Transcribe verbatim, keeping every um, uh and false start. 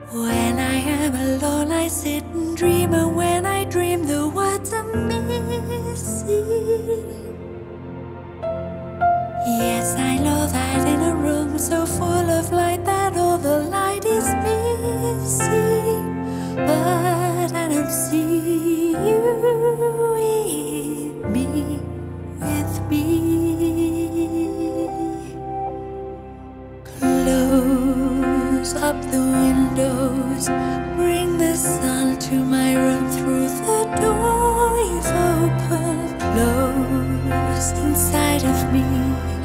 When I am alone, I sit and dream, and when I dream, the words are missing. Yes, I know that in a room so full of light, that all the light is missing. But I don't see you with me, with me. Close up the windows, bring the sun to my room through the door you've opened. Close inside of me